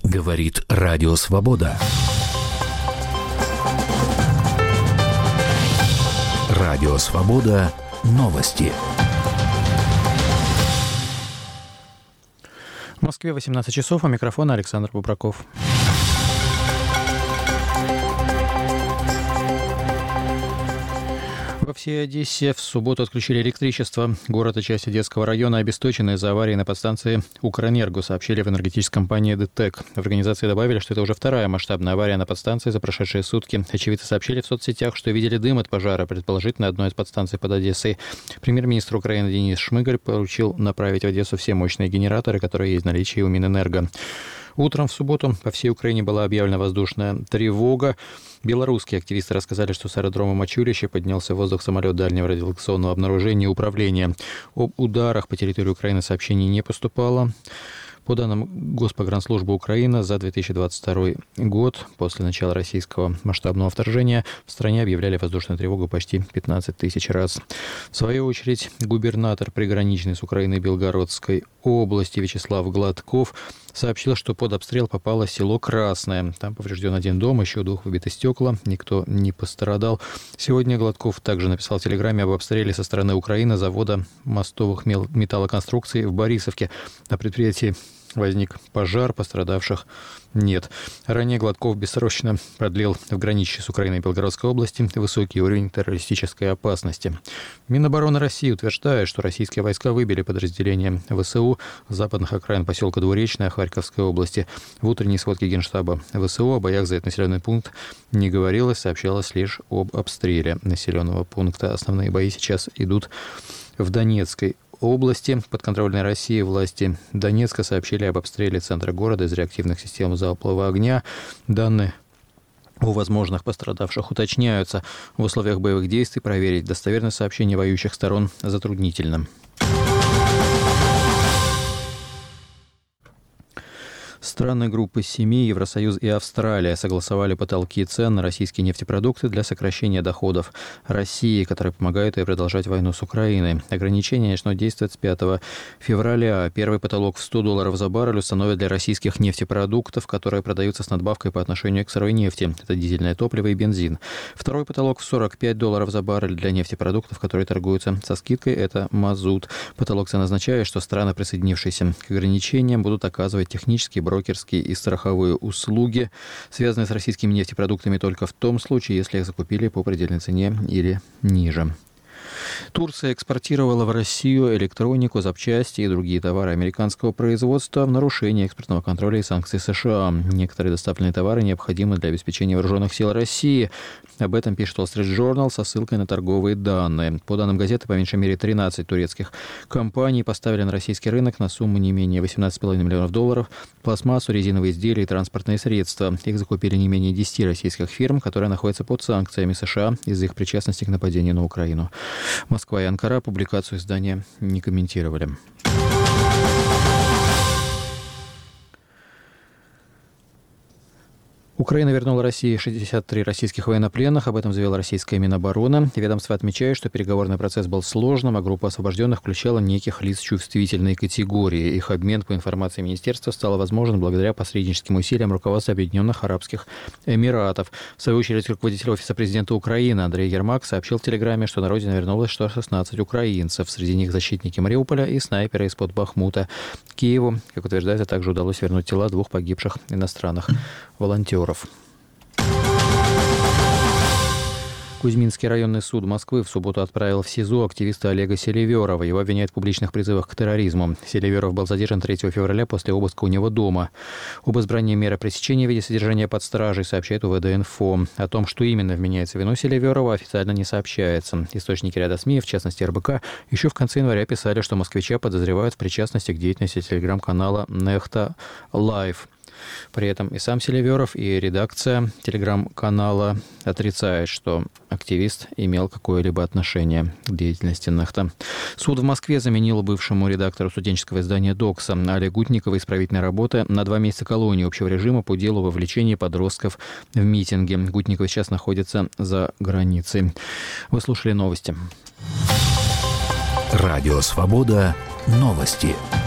Говорит Радио Свобода. Радио Свобода. Новости. В Москве 18 часов, у микрофона Александр Бубраков. Во всей Одессе в субботу отключили электричество. Город и часть Одесского района обесточены из-за аварии на подстанции «Укрэнерго», сообщили в энергетической компании «ДТЭК». В организации добавили, что это уже вторая масштабная авария на подстанции за прошедшие сутки. Очевидцы сообщили в соцсетях, что видели дым от пожара, предположительно, одной из подстанций под Одессой. Премьер-министр Украины Денис Шмыгаль поручил направить в Одессу все мощные генераторы, которые есть в наличии у Минэнерго. Утром в субботу по всей Украине была объявлена воздушная тревога. Белорусские активисты рассказали, что с аэродрома Мачулище поднялся в воздух самолет дальнего радиолокационного обнаружения и управления. Об ударах по территории Украины сообщений не поступало. По данным Госпогранслужбы Украины, за 2022 год, после начала российского масштабного вторжения, в стране объявляли воздушную тревогу почти 15 тысяч раз. В свою очередь, губернатор приграничной с Украиной Белгородской области Вячеслав Гладков сообщил, что под обстрел попало село Красное. Там поврежден один дом, еще 2 выбиты стекла, никто не пострадал. Сегодня Гладков также написал в телеграмме об обстреле со стороны Украины завода мостовых металлоконструкций в Борисовке. На предприятии возник пожар, пострадавших нет. Ранее Гладков бессрочно продлил в граничьей с Украиной и Белгородской области высокий уровень террористической опасности. Минобороны России утверждает, что российские войска выбили подразделения ВСУ с западных окраин поселка Двуречное Харьковской области. В утренней сводке Генштаба ВСУ о боях за этот населенный пункт не говорилось, сообщалось лишь об обстреле населенного пункта. Основные бои сейчас идут в Донецкой области. Подконтрольной России власти Донецка сообщили об обстреле центра города из реактивных систем залпового огня. Данные о возможных пострадавших уточняются. В условиях боевых действий проверить достоверность сообщений воюющих сторон затруднительно. Страны группы 7, Евросоюз и Австралия согласовали потолки цен на российские нефтепродукты для сокращения доходов России, которые помогают ей продолжать войну с Украиной. Ограничения начнут действовать с 5 февраля. Первый потолок в $100 за баррель установят для российских нефтепродуктов, которые продаются с надбавкой по отношению к сырой нефти. Это дизельное топливо и бензин. Второй потолок в $45 за баррель для нефтепродуктов, которые торгуются со скидкой. Это мазут. Потолок цен означает, что страны, присоединившиеся к ограничениям, будут оказывать технические, брокерские и страховые услуги, связанные с российскими нефтепродуктами, только в том случае, если их закупили по предельной цене или ниже. Турция экспортировала в Россию электронику, запчасти и другие товары американского производства в нарушении экспортного контроля и санкций США. Некоторые доставленные товары необходимы для обеспечения вооруженных сил России. Об этом пишет Wall Street Journal со ссылкой на торговые данные. По данным газеты, по меньшей мере 13 турецких компаний поставили на российский рынок на сумму не менее $18,5 миллионов пластмассу, резиновые изделия и транспортные средства. Их закупили не менее 10 российских фирм, которые находятся под санкциями США из-за их причастности к нападению на Украину. Москва и Анкара публикацию издания не комментировали. Украина вернула России 63 российских военнопленных. Об этом заявила российская Минобороны. Ведомство отмечает, что переговорный процесс был сложным, а группа освобожденных включала неких лиц чувствительной категории. Их обмен, по информации министерства, стал возможен благодаря посредническим усилиям руководства Объединенных Арабских Эмиратов. В свою очередь, руководитель Офиса президента Украины Андрей Ермак сообщил в телеграмме, что на родину вернулось 16 украинцев. Среди них защитники Мариуполя и снайперы из-под Бахмута. Киеву, как утверждается, также удалось вернуть тела 2 погибших иностранных волонтеров. Кузьминский районный суд Москвы в субботу отправил в СИЗО активиста Олега Селиверова. Его обвиняют в публичных призывах к терроризму. Селиверов был задержан 3 февраля после обыска у него дома. Об избрании меры пресечения в виде содержания под стражей сообщает УВД-Инфо. О том, что именно вменяется в вину Селиверова, официально не сообщается. Источники ряда СМИ, в частности РБК, еще в конце января писали, что москвича подозревают в причастности к деятельности телеграм-канала «Нехта Лайв». При этом и сам Селиверов, и редакция телеграм-канала отрицают, что активист имел какое-либо отношение к деятельности Нехта. Суд в Москве заменил бывшему редактору студенческого издания «Докса» Али Гутниковой исправительной работы на 2 месяца колонии общего режима по делу вовлечения подростков в митинги. Гутникова сейчас находится за границей. Вы слушали новости. Радио «Свобода». Новости.